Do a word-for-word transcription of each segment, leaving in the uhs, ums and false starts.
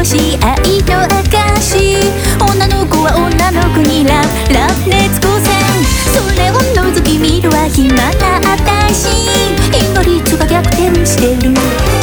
し愛の証。女の子は女の子にラブラブ熱光線。それを覗き見るは暇な私。因果率が逆転してる。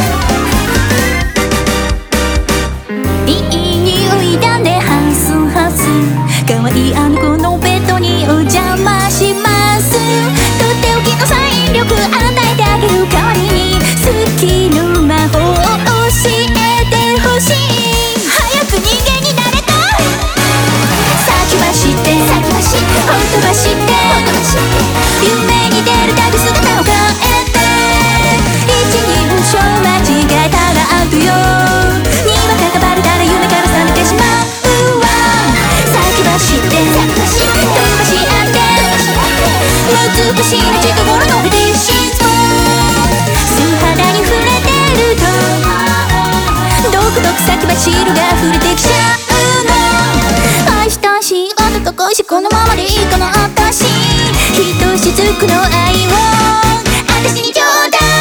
いい匂いだねハウスハウス。可愛いあの子のベッドにお邪魔します。とっておきのサイン力与えてあげる代わりに好きの魔法を教えてほしい。早く人間になれと先走って先走ってほとばしって夢に出るたび姿を変えて一人文章間違えたらアウトよ。にわかがバレたら夢から覚めてしまうわ。先走って先走って飛ばし合って美しいね近頃のフィッシング素肌に触れてるとドクドク先走るが触れてきちゃうの。愛したし温かいしこのままでいいかな私。ひとしずくの愛を私にちょうだい。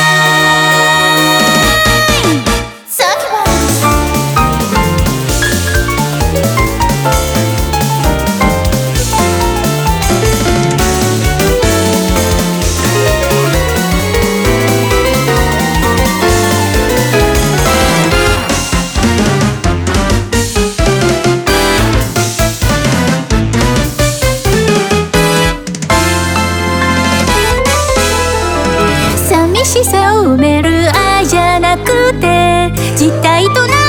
寂しさを埋める愛じゃなくて実体とな